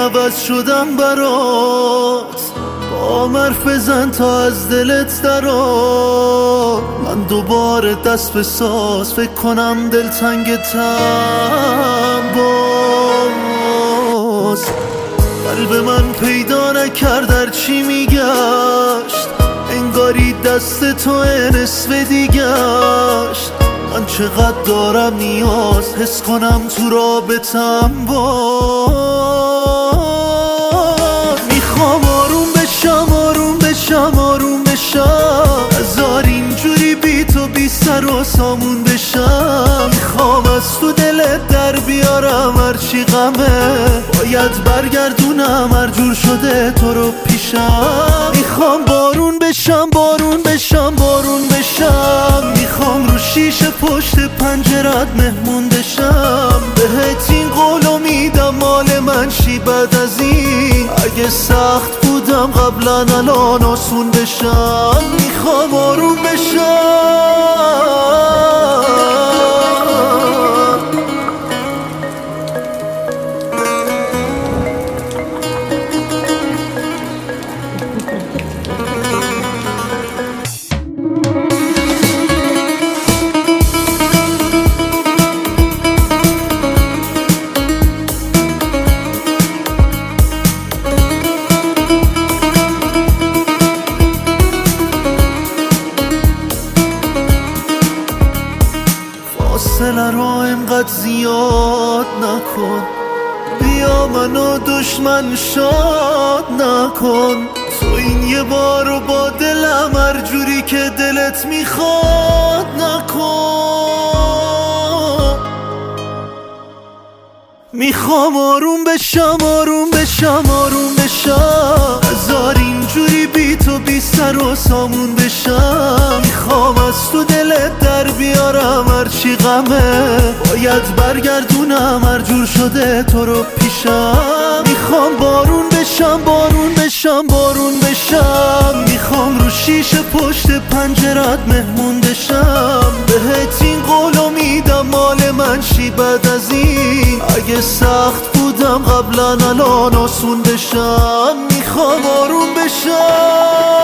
عوض شدم برات، با حرف بزن تا از دلت درات. من دوباره دست به ساز، فکر کنم دلتنگتم باز. قلب من پیدا نکرد در چی میگشت، انگاری دست تو نصف دیگشت. من چقدر دارم نیاز حس کنم تو رابطم باز. میخوام آروم بشم آروم بشم آروم بشم، هزار اینجوری بی تو بی سر و سامون بشم. میخوام از تو دلت در بیارم هرچی غمه، باید برگردونم هر جور شده تو رو پیشم. میخوام بارون بشم بارون بشم بارون بشم، میخوام رو شیشه پشت پنجرت مهمون بشم. بهت این قولو میدم مال من شی بعد از این، اگه سخت بودم قبلا الان آسون بشم. میخوام آروم بشم. فاصله رو اینقدر زیاد نکن، بیا منو دشمن شاد نکن. تو این یه بارو با دلم هر جوری که دلت میخواد نکن. میخوام آروم بشم آروم بشم آروم بشم، هزار اینجوری بی تو بی سر و سامون بشم. میخوام از تو دلت در بیارم هرچی غمه، باید برگردونم هر جور شده تو رو پیشم. میخوام بارون بشم بارون بشم بارون بشم، میخوام رو شیشه پشت پنجرت مهمون بشم. بهت این قولو میدم مال من شی بعد از این، اگه سخت بودم قبلا الان آسون بشم. میخوام آروم بشم.